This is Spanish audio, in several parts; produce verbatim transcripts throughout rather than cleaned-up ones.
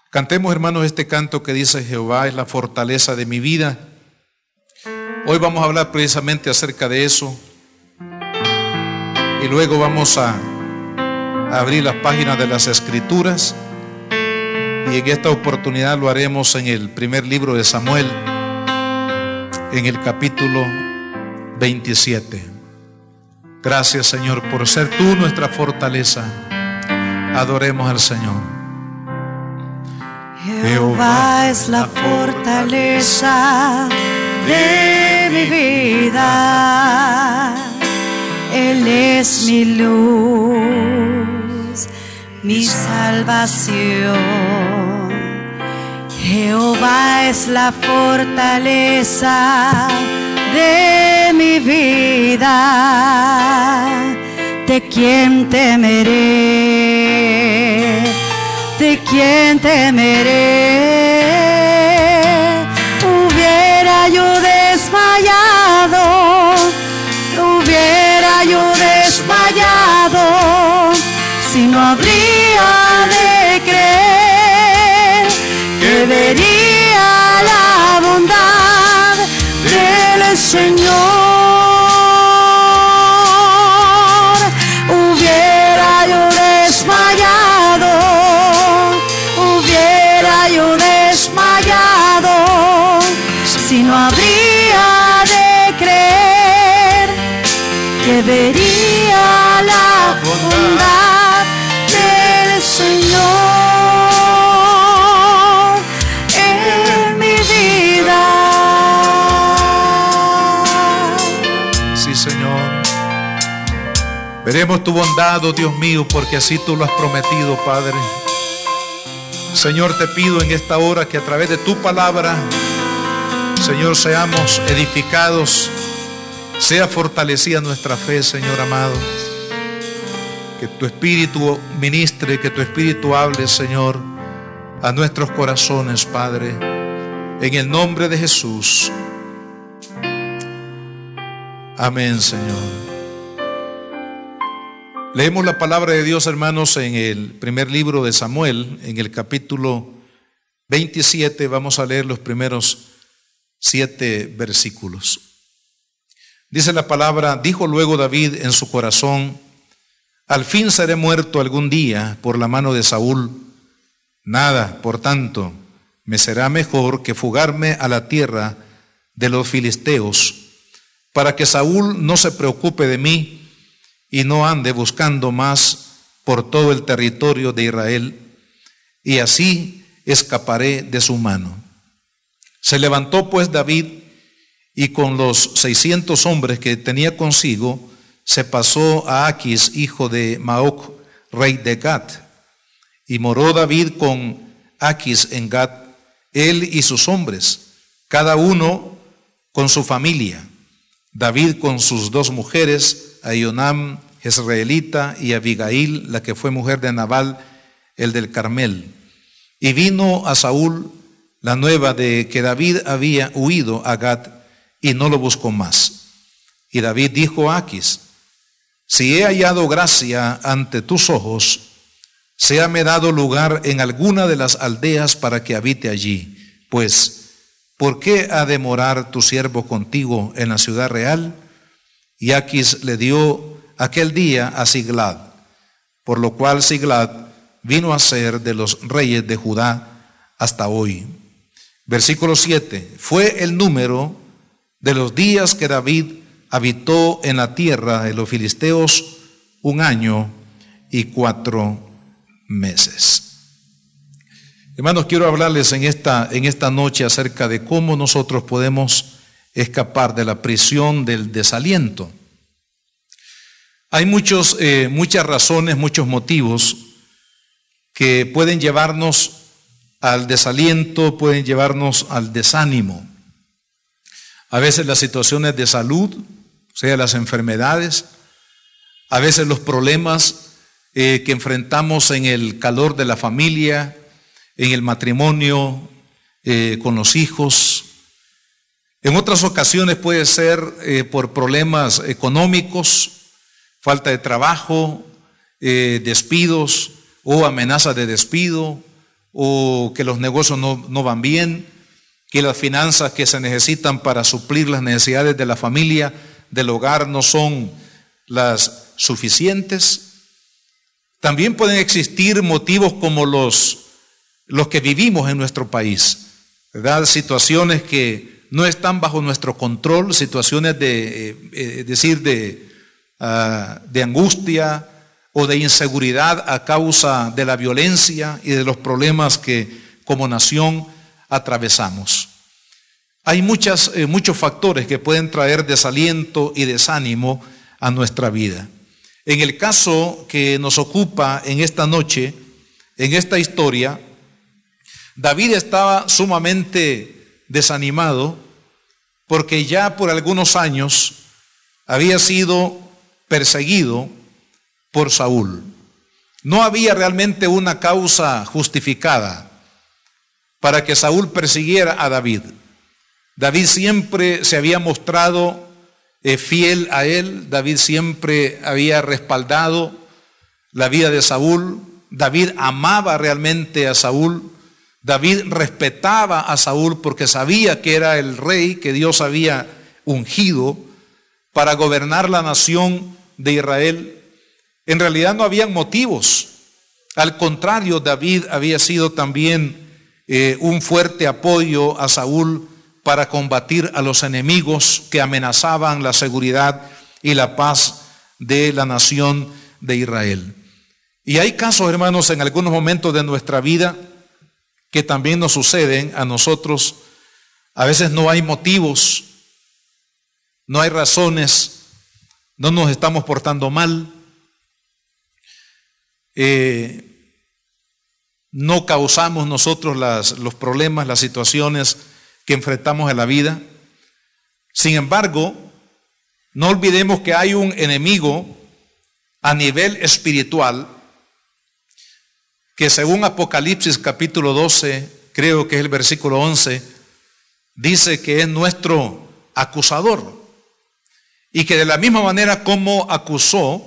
Cantemos, hermanos, este canto que dice: Jehová es la fortaleza de mi vida. Hoy vamos a hablar precisamente acerca de eso. Y luego vamos a, a abrir las páginas de las Escrituras. Y en esta oportunidad lo haremos en el primer libro de Samuel, en el capítulo veintisiete. Gracias, Señor, por ser tú nuestra fortaleza. Adoremos al Señor. Jehová es la fortaleza de mi vida. Él es mi luz, mi salvación. Jehová es la fortaleza de mi vida. ¿De quién temeré? ¿De quién temeré? Hubiera yo desmayado, hubiera yo desmayado, si no habría de creer que vería la bondad del Señor. Hubiera yo desmayado, hubiera yo desmayado, si no habría de creer que vería la bondad del Señor en mi vida. Sí, Señor. Veremos tu bondad, oh Dios mío, porque así tú lo has prometido, Padre. Señor, te pido en esta hora que a través de tu palabra, Señor, seamos edificados, sea fortalecida nuestra fe, Señor amado. Que tu Espíritu ministre, que tu Espíritu hable, Señor, a nuestros corazones, Padre, en el nombre de Jesús. Amén, Señor. Leemos la palabra de Dios, hermanos, en el primer libro de Samuel, en el capítulo veintisiete. Vamos a leer los primeros siete versículos. Dice la palabra: dijo luego David en su corazón: al fin seré muerto algún día por la mano de Saúl. Nada, por tanto, me será mejor que fugarme a la tierra de los filisteos, para que Saúl no se preocupe de mí y no ande buscando más por todo el territorio de Israel, y así escaparé de su mano. Se levantó pues David, y con los seiscientos hombres que tenía consigo, se pasó a Aquis, hijo de Maoc, rey de Gat. Y moró David con Aquis en Gat, él y sus hombres, cada uno con su familia. David con sus dos mujeres, Ahionam, jezreelita, y Abigail, la que fue mujer de Nabal, el del Carmel. Y vino a Saúl la nueva de que David había huido a Gat, y no lo buscó más. Y David dijo a Aquis: si he hallado gracia ante tus ojos, séame dado lugar en alguna de las aldeas para que habite allí. Pues, ¿por qué ha de morar tu siervo contigo en la ciudad real? Y Aquis le dio aquel día a Siglad, por lo cual Siglad vino a ser de los reyes de Judá hasta hoy. Versículo siete. Fue el número de los días que David habitó en la tierra de los filisteos un año y cuatro meses. Hermanos, quiero hablarles en esta, en esta noche acerca de cómo nosotros podemos escapar de la prisión del desaliento. Hay muchos, eh, muchas razones, muchos motivos que pueden llevarnos al desaliento, pueden llevarnos al desánimo. A veces las situaciones de salud, o sea, las enfermedades, a veces los problemas eh, que enfrentamos en el calor de la familia, en el matrimonio, eh, con los hijos. En otras ocasiones puede ser eh, por problemas económicos, falta de trabajo, eh, despidos o amenazas de despido o que los negocios no, no van bien, que las finanzas que se necesitan para suplir las necesidades de la familia, del hogar, no son las suficientes. También pueden existir motivos como los, los que vivimos en nuestro país, ¿verdad? Situaciones que no están bajo nuestro control, situaciones de, eh, eh, decir, de, uh, de angustia o de inseguridad a causa de la violencia y de los problemas que como nación atravesamos. Hay muchas, eh, muchos factores que pueden traer desaliento y desánimo a nuestra vida. En el caso que nos ocupa en esta noche, en esta historia, David estaba sumamente desanimado porque ya por algunos años había sido perseguido por Saúl. No había realmente una causa justificada para que Saúl persiguiera a David. David siempre se había mostrado eh, fiel a él. David siempre había respaldado la vida de Saúl. David amaba realmente a Saúl. David respetaba a Saúl porque sabía que era el rey que Dios había ungido para gobernar la nación de Israel. En realidad no habían motivos. Al contrario, David había sido también eh, un fuerte apoyo a Saúl para combatir a los enemigos que amenazaban la seguridad y la paz de la nación de Israel. Y hay casos, hermanos, en algunos momentos de nuestra vida que también nos suceden a nosotros. A veces no hay motivos, no hay razones, no nos estamos portando mal, eh, no causamos nosotros las, los problemas, las situaciones que enfrentamos en la vida. Sin embargo, no olvidemos que hay un enemigo a nivel espiritual que según Apocalipsis capítulo doce, creo que es el versículo once, dice que es nuestro acusador. Y que de la misma manera como acusó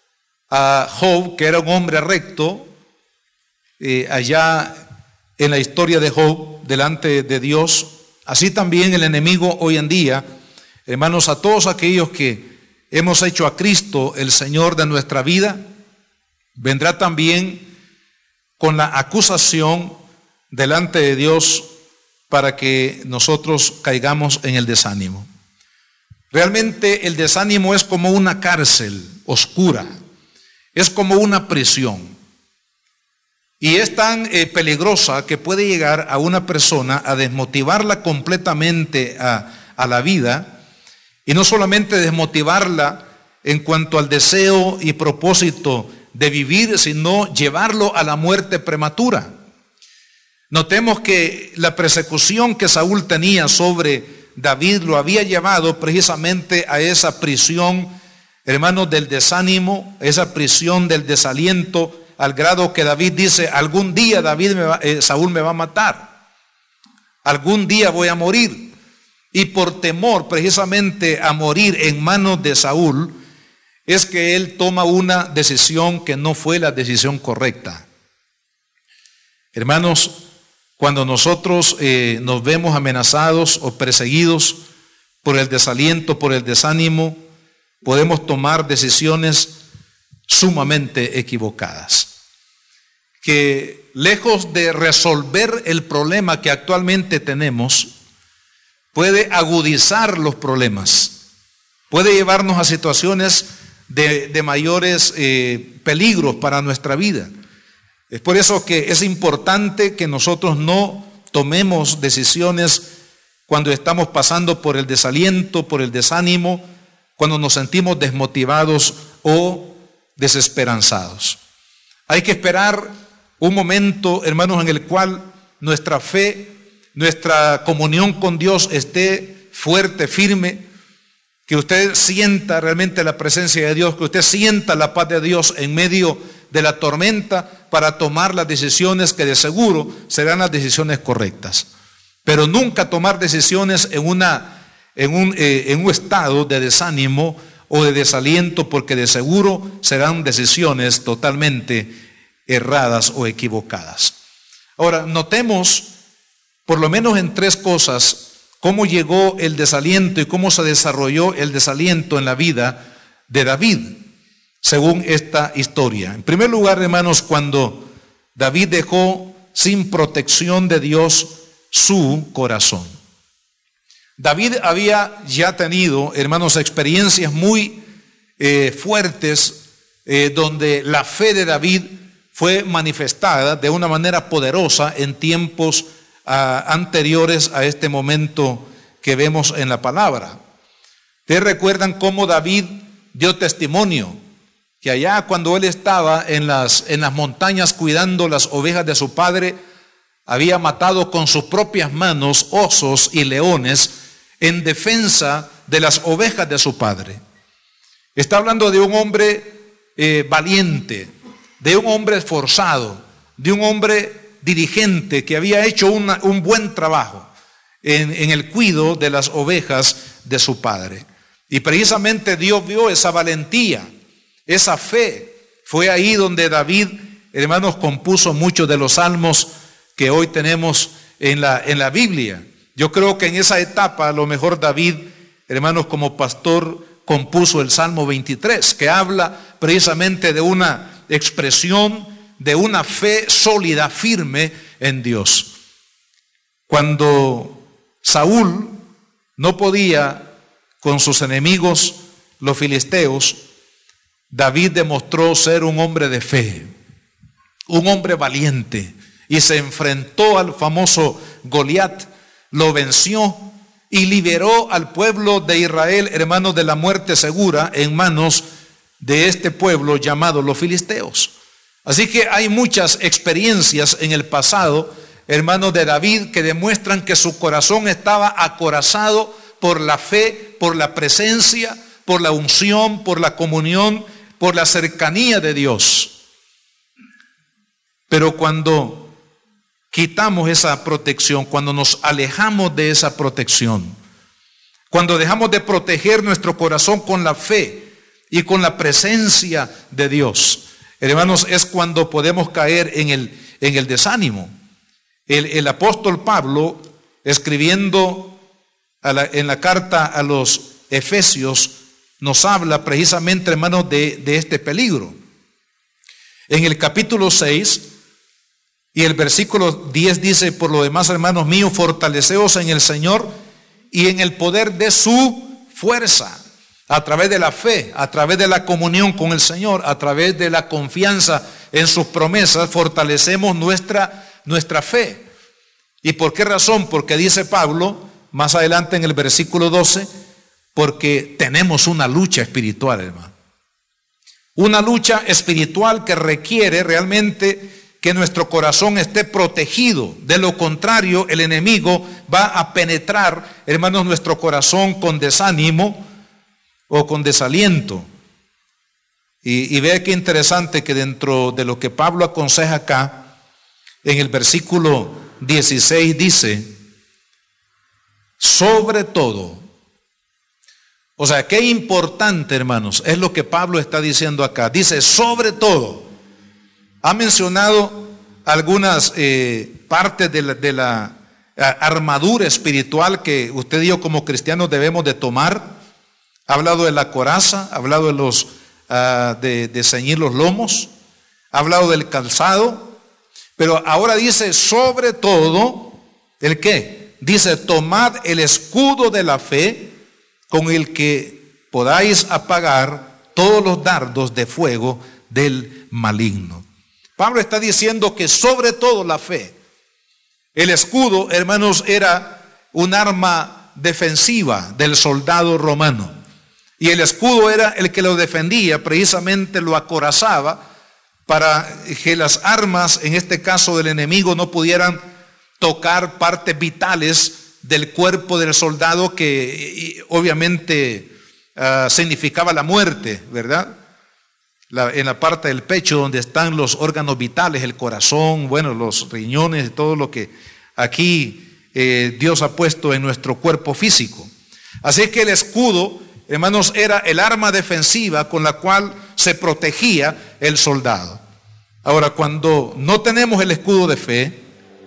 a Job, que era un hombre recto, eh, allá en la historia de Job, delante de Dios, así también el enemigo hoy en día, hermanos, a todos aquellos que hemos hecho a Cristo el Señor de nuestra vida, vendrá también con la acusación delante de Dios para que nosotros caigamos en el desánimo. Realmente el desánimo es como una cárcel oscura, es como una prisión. Y es tan eh, peligrosa que puede llegar a una persona a desmotivarla completamente a, a la vida, y no solamente desmotivarla en cuanto al deseo y propósito de vivir, sino llevarlo a la muerte prematura. Notemos que la persecución que Saúl tenía sobre David lo había llevado precisamente a esa prisión, hermanos, del desánimo, esa prisión del desaliento, al grado que David dice: algún día David me va, eh, Saúl me va a matar, algún día voy a morir. Y por temor precisamente a morir en manos de Saúl, es que él toma una decisión que no fue la decisión correcta. Hermanos, cuando nosotros eh, nos vemos amenazados o perseguidos por el desaliento, por el desánimo, podemos tomar decisiones sumamente equivocadas, que lejos de resolver el problema que actualmente tenemos, puede agudizar los problemas, puede llevarnos a situaciones de, de mayores eh, peligros para nuestra vida. Es por eso que es importante que nosotros no tomemos decisiones cuando estamos pasando por el desaliento, por el desánimo, cuando nos sentimos desmotivados o desesperanzados. Hay que esperar un momento, hermanos, en el cual nuestra fe, nuestra comunión con Dios esté fuerte, firme, que usted sienta realmente la presencia de Dios, que usted sienta la paz de Dios en medio de la tormenta para tomar las decisiones que de seguro serán las decisiones correctas. Pero nunca tomar decisiones en, una, en, un, eh, en un estado de desánimo o de desaliento, porque de seguro serán decisiones totalmente erradas o equivocadas. Ahora, notemos por lo menos en tres cosas cómo llegó el desaliento y cómo se desarrolló el desaliento en la vida de David, según esta historia. En primer lugar, hermanos, cuando David dejó sin protección de Dios su corazón. David había ya tenido, hermanos, experiencias muy eh, fuertes eh, donde la fe de David fue manifestada de una manera poderosa en tiempos uh, anteriores a este momento que vemos en la palabra. Ustedes recuerdan cómo David dio testimonio que allá cuando él estaba en las, en las montañas cuidando las ovejas de su padre, había matado con sus propias manos osos y leones en defensa de las ovejas de su padre. Está hablando de un hombre eh, valiente, de un hombre esforzado, de un hombre diligente que había hecho una, un buen trabajo en, en el cuidado de las ovejas de su padre. Y precisamente Dios vio esa valentía, esa fe. Fue ahí donde David, hermanos, compuso muchos de los salmos que hoy tenemos en la, en la Biblia. Yo creo que en esa etapa a lo mejor David, hermanos, como pastor, compuso el Salmo veintitrés, que habla precisamente de una expresión de una fe sólida, firme en Dios. Cuando Saúl no podía con sus enemigos, los filisteos, David demostró ser un hombre de fe, un hombre valiente, y se enfrentó al famoso Goliat, lo venció y liberó al pueblo de Israel, hermanos, de la muerte segura en manos de este pueblo llamado los filisteos. Así que hay muchas experiencias en el pasado, hermanos, de David, que demuestran que su corazón estaba acorazado por la fe, por la presencia, por la unción, por la comunión, por la cercanía de Dios. Pero cuando quitamos esa protección, cuando nos alejamos de esa protección, cuando dejamos de proteger nuestro corazón con la fe y con la presencia de Dios, hermanos, es cuando podemos caer en el, en el desánimo. El, el apóstol Pablo, escribiendo a la, en la carta a los Efesios, nos habla precisamente, hermanos, de, de este peligro. En el capítulo seis y el versículo diez dice: por lo demás, hermanos míos, fortaleceos en el Señor y en el poder de su fuerza, a través de la fe, a través de la comunión con el Señor, a través de la confianza en sus promesas, fortalecemos nuestra, nuestra fe. ¿Y por qué razón? Porque dice Pablo, más adelante en el versículo doce, porque tenemos una lucha espiritual, hermano. Una lucha espiritual que requiere realmente que nuestro corazón esté protegido. De lo contrario, el enemigo va a penetrar, hermanos, nuestro corazón con desánimo o con desaliento. Y, y vea qué interesante que dentro de lo que Pablo aconseja acá, en el versículo dieciséis dice: sobre todo. O sea, qué importante, hermanos, es lo que Pablo está diciendo acá. Dice, sobre todo. Ha mencionado algunas eh, partes de la, de la armadura espiritual que usted y yo como cristianos debemos de tomar. Ha hablado de la coraza, ha hablado de, los, uh, de, de ceñir los lomos, ha hablado del calzado, pero ahora dice, sobre todo, ¿el qué? Dice, tomad el escudo de la fe con el que podáis apagar todos los dardos de fuego del maligno. Pablo está diciendo que sobre todo la fe. El escudo, hermanos, era un arma defensiva del soldado romano. Y el escudo era el que lo defendía, precisamente lo acorazaba para que las armas, en este caso del enemigo, no pudieran tocar partes vitales del cuerpo del soldado, que obviamente uh, significaba la muerte, ¿verdad? La, en la parte del pecho donde están los órganos vitales, el corazón, bueno, los riñones, todo lo que aquí eh, Dios ha puesto en nuestro cuerpo físico. Así que el escudo, hermanos, era el arma defensiva con la cual se protegía el soldado. Ahora, cuando no tenemos el escudo de fe,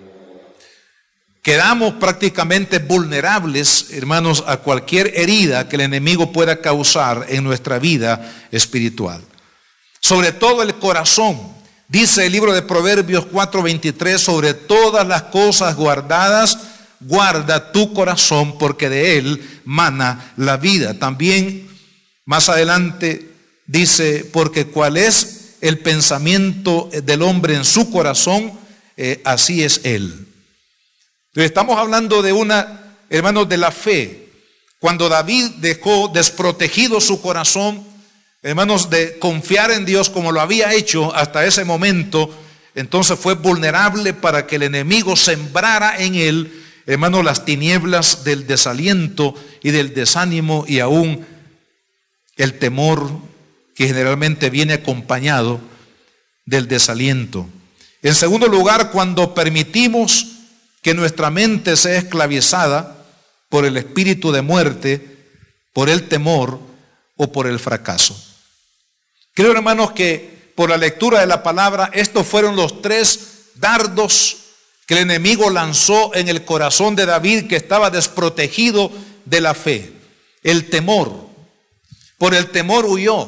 quedamos prácticamente vulnerables, hermanos, a cualquier herida que el enemigo pueda causar en nuestra vida espiritual. Sobre todo el corazón. Dice el libro de Proverbios cuatro veintitrés, sobre todas las cosas guardadas, guarda tu corazón, porque de él mana la vida. También más adelante dice, porque cuál es el pensamiento del hombre en su corazón, eh, así es él. Entonces estamos hablando de una, hermanos, de la fe. Cuando David dejó desprotegido su corazón, hermanos, de confiar en Dios como lo había hecho hasta ese momento, entonces fue vulnerable para que el enemigo sembrara en él, hermanos, las tinieblas del desaliento y del desánimo y aún el temor que generalmente viene acompañado del desaliento. En segundo lugar, cuando permitimos que nuestra mente sea esclavizada por el espíritu de muerte, por el temor o por el fracaso. Creo, hermanos, que por la lectura de la palabra, estos fueron los tres dardos que el enemigo lanzó en el corazón de David, que estaba desprotegido de la fe. El temor. Por el temor huyó.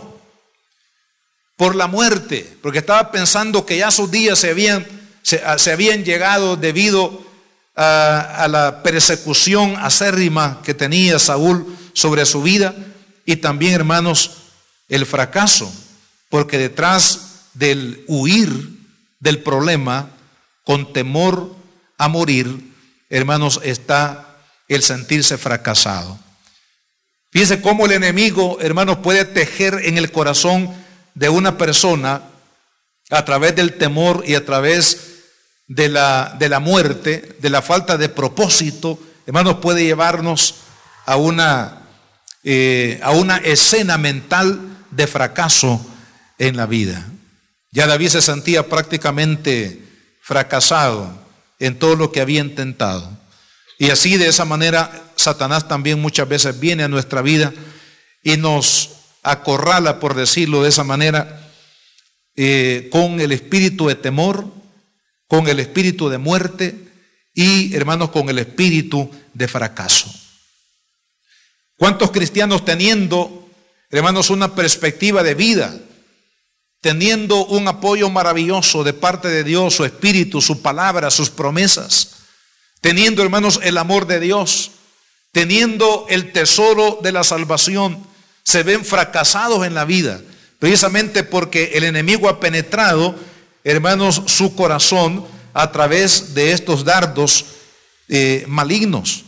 Por la muerte, porque estaba pensando que ya sus días se habían, se, se habían llegado debido a, a la persecución acérrima que tenía Saúl sobre su vida, y también, hermanos, el fracaso, porque detrás del huir del problema con temor a morir, hermanos, está el sentirse fracasado. Fíjense cómo el enemigo, hermanos, puede tejer en el corazón de una persona a través del temor y a través de la, de la muerte, de la falta de propósito, hermanos, puede llevarnos a una, eh, a una escena mental de fracaso en la vida. Ya David se sentía prácticamente fracasado en todo lo que había intentado. Y así, de esa manera, Satanás también muchas veces viene a nuestra vida y nos acorrala, por decirlo de esa manera, eh, con el espíritu de temor, con el espíritu de muerte y, hermanos, con el espíritu de fracaso. ¿Cuántos cristianos teniendo, hermanos, una perspectiva de vida, teniendo un apoyo maravilloso de parte de Dios, su espíritu, su palabra, sus promesas, teniendo, hermanos, el amor de Dios, teniendo el tesoro de la salvación, se ven fracasados en la vida, precisamente porque el enemigo ha penetrado, hermanos, su corazón a través de estos dardos eh, malignos?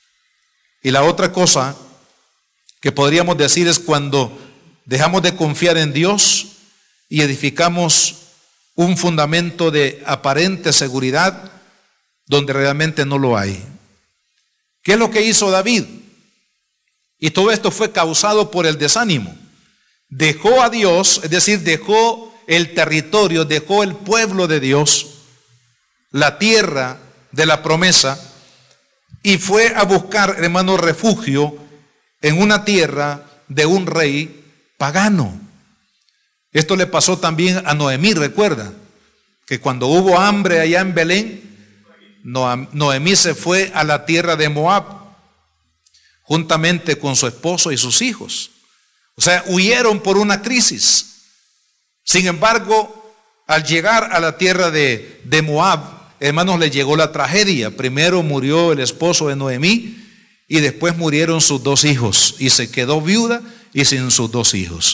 Y la otra cosa que podríamos decir es cuando dejamos de confiar en Dios y edificamos un fundamento de aparente seguridad donde realmente no lo hay. ¿Qué es lo que hizo David? Y todo esto fue causado por el desánimo. Dejó a Dios, es decir, dejó el territorio, dejó el pueblo de Dios, la tierra de la promesa, y fue a buscar, hermano, refugio en una tierra de un rey pagano. Esto le pasó también a Noemí, recuerda, que cuando hubo hambre allá en Belén, Noemí se fue a la tierra de Moab, juntamente con su esposo y sus hijos. O sea, huyeron por una crisis. Sin embargo, al llegar a la tierra de, de Moab, hermanos, le llegó la tragedia. Primero murió el esposo de Noemí y después murieron sus dos hijos, y se quedó viuda y sin sus dos hijos.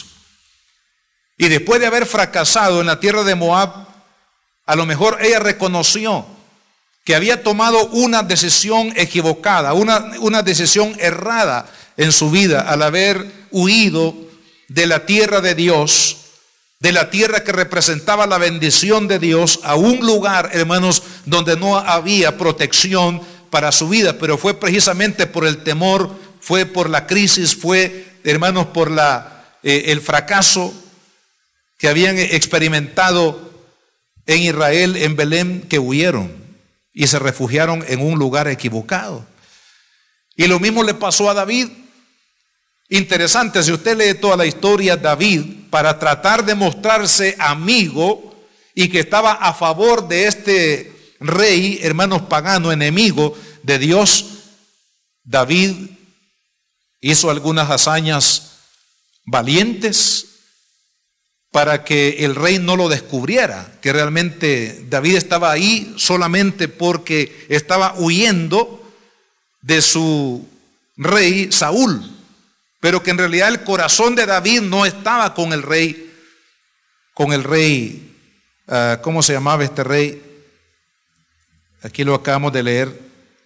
Y después de haber fracasado en la tierra de Moab, a lo mejor ella reconoció que había tomado una decisión equivocada, una, una decisión errada en su vida al haber huido de la tierra de Dios, de la tierra que representaba la bendición de Dios, a un lugar, hermanos, donde no había protección para su vida. Pero fue precisamente por el temor, fue por la crisis, fue, hermanos, por la, eh, el fracaso que habían experimentado en Israel, en Belén, que huyeron y se refugiaron en un lugar equivocado. Y lo mismo le pasó a David. Interesante, si usted lee toda la historia, David, para tratar de mostrarse amigo y que estaba a favor de este rey, hermanos, pagano, enemigo de Dios, David hizo algunas hazañas valientes para que el rey no lo descubriera, que realmente David estaba ahí solamente porque estaba huyendo de su rey Saúl, pero que en realidad el corazón de David no estaba con el rey, con el rey, uh, ¿cómo se llamaba este rey? Aquí lo acabamos de leer,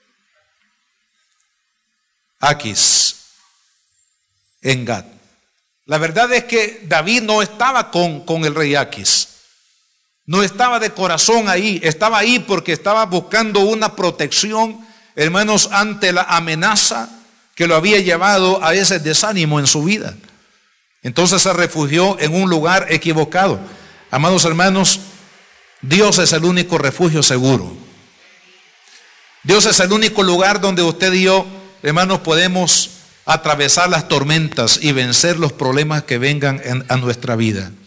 Aquis, en Gat. La verdad es que David no estaba con, con el rey Aquis, no estaba de corazón ahí, estaba ahí porque estaba buscando una protección, hermanos, ante la amenaza que lo había llevado a ese desánimo en su vida. Entonces se refugió en un lugar equivocado. Amados hermanos, Dios es el único refugio seguro. Dios es el único lugar donde usted y yo, hermanos, podemos atravesar las tormentas y vencer los problemas que vengan en, a nuestra vida.